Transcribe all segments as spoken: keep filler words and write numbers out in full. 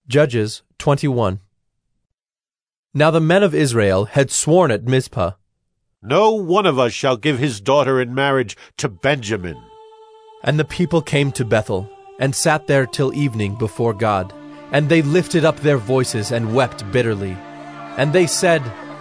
Judges twenty-one. Now the men of Israel had sworn at Mizpah, No one of us shall give his daughter in marriage to Benjamin. And the people came to Bethel, and sat there till evening before God. And they lifted up their voices and wept bitterly. And they said,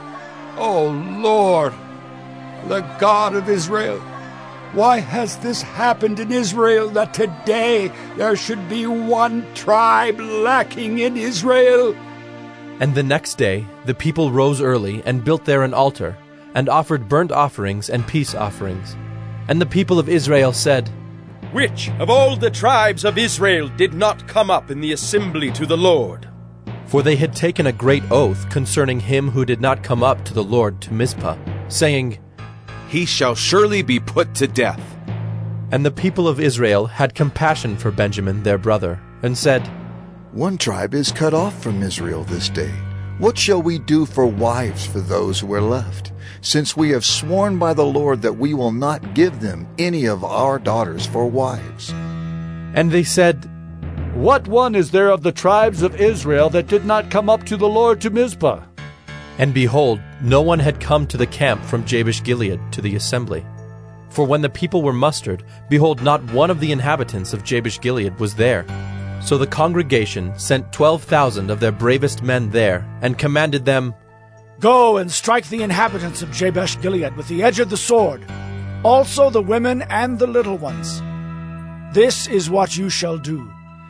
O Lord, the God of Israel, why has this happened in Israel, that today there should be one tribe lacking in Israel? And the next day the people rose early and built there an altar, and offered burnt offerings and peace offerings. And the people of Israel said, Which of all the tribes of Israel did not come up in the assembly to the Lord? For they had taken a great oath concerning him who did not come up to the Lord to Mizpah, saying, He shall surely be put to death. And the people of Israel had compassion for Benjamin their brother, and said, One tribe is cut off from Israel this day. What shall we do for wives for those who are left? Since we have sworn by the Lord that we will not give them any of our daughters for wives. And they said, What one is there of the tribes of Israel that did not come up to the Lord to Mizpah? And behold, no one had come to the camp from Jabesh-Gilead to the assembly. For when the people were mustered, behold, not one of the inhabitants of Jabesh-Gilead was there. So the congregation sent twelve thousand of their bravest men there, and commanded them, Go and strike the inhabitants of Jabesh-Gilead with the edge of the sword, also the women and the little ones. This is what you shall do.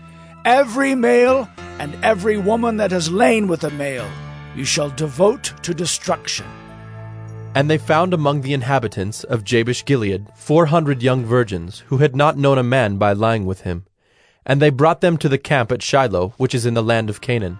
Every male and every woman that has lain with a male you shall devote to destruction. And they found among the inhabitants of Jabesh-Gilead four hundred young virgins, who had not known a man by lying with him. And they brought them to the camp at Shiloh, which is in the land of Canaan.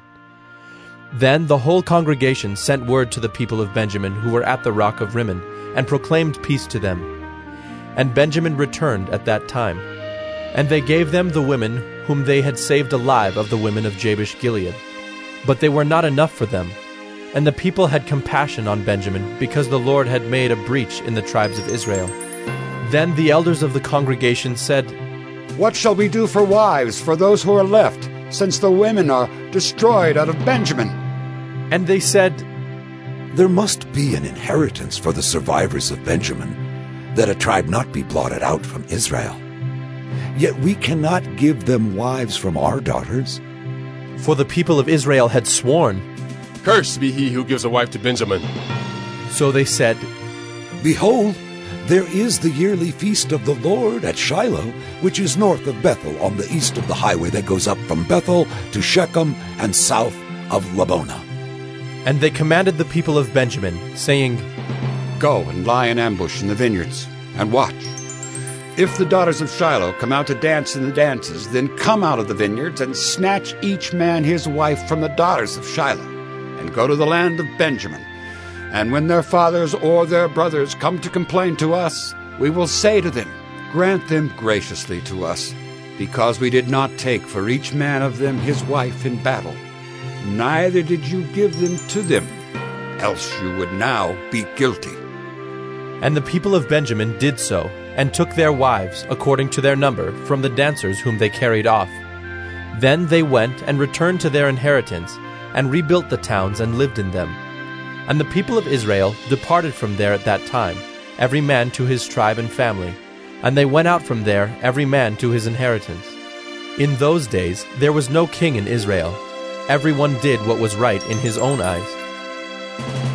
Then the whole congregation sent word to the people of Benjamin who were at the rock of Rimmon, and proclaimed peace to them. And Benjamin returned at that time. And they gave them the women whom they had saved alive of the women of Jabesh-Gilead. But they were not enough for them. And the people had compassion on Benjamin, because the Lord had made a breach in the tribes of Israel. Then the elders of the congregation said, What shall we do for wives for those who are left, since the women are destroyed out of Benjamin? And they said, There must be an inheritance for the survivors of Benjamin, that a tribe not be blotted out from Israel. Yet we cannot give them wives from our daughters. For the people of Israel had sworn. Cursed be he who gives a wife to Benjamin. So they said, Behold, there is the yearly feast of the Lord at Shiloh, which is north of Bethel, on the east of the highway that goes up from Bethel to Shechem, and south of Labonah. And they commanded the people of Benjamin, saying, Go and lie in ambush in the vineyards, and watch. If the daughters of Shiloh come out to dance in the dances, then come out of the vineyards, and snatch each man his wife from the daughters of Shiloh, and go to the land of Benjamin. And when their fathers or their brothers come to complain to us, we will say to them, Grant them graciously to us, because we did not take for each man of them his wife in battle. Neither did you give them to them, else you would now be guilty. And the people of Benjamin did so, and took their wives, according to their number, from the dancers whom they carried off. Then they went and returned to their inheritance, and rebuilt the towns and lived in them. And the people of Israel departed from there at that time, every man to his tribe and family, and they went out from there every man to his inheritance. In those days there was no king in Israel. Everyone did what was right in his own eyes.